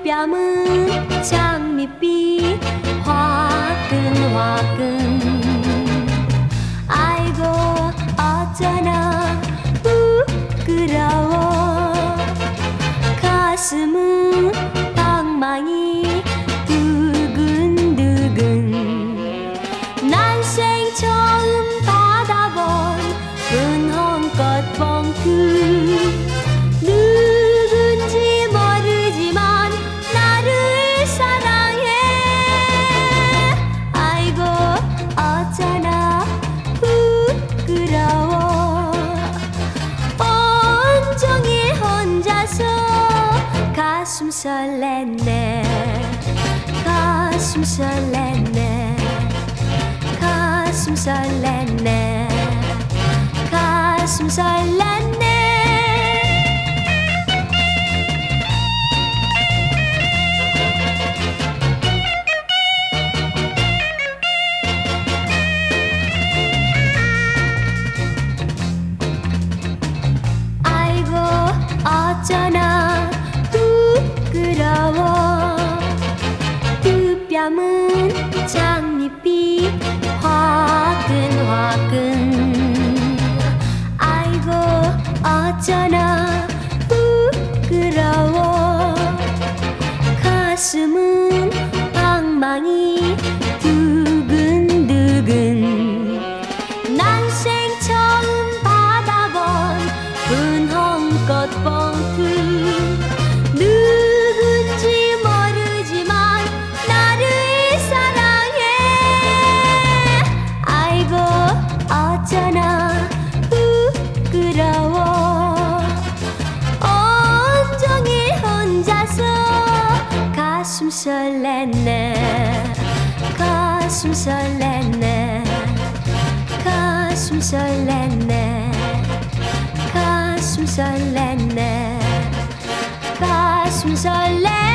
뺨은 장밋빛 화끈화끈. 아이고 어쩌나 부끄러워. 가슴은 방망이 두근두근. 난생 처음 받아본 분홍꽃 봉투. 누군지 모르지만 나를 사랑해. 아이고 어쩌나 부끄러워. 온종일 혼자서 가슴 설렜네. 가슴 설렜네. 가슴 설렜네. 가슴 설렜네. 아이고 어쩌나 부끄러워. 두 뺨은 장밋빛 화끈화끈. 아이고 어쩌나 부끄러워. 가슴은 방망이 두근두근. 난생 처음 받아본 분홍꽃 봉투. 누군지 모르지만 나를 사랑해. 아이고 어쩌나 부끄러워. 온종일 혼자서 가슴 설렜네. 가슴 설렜네. 가슴 설렜네. 가슴 설렜네. 가슴 설렜네.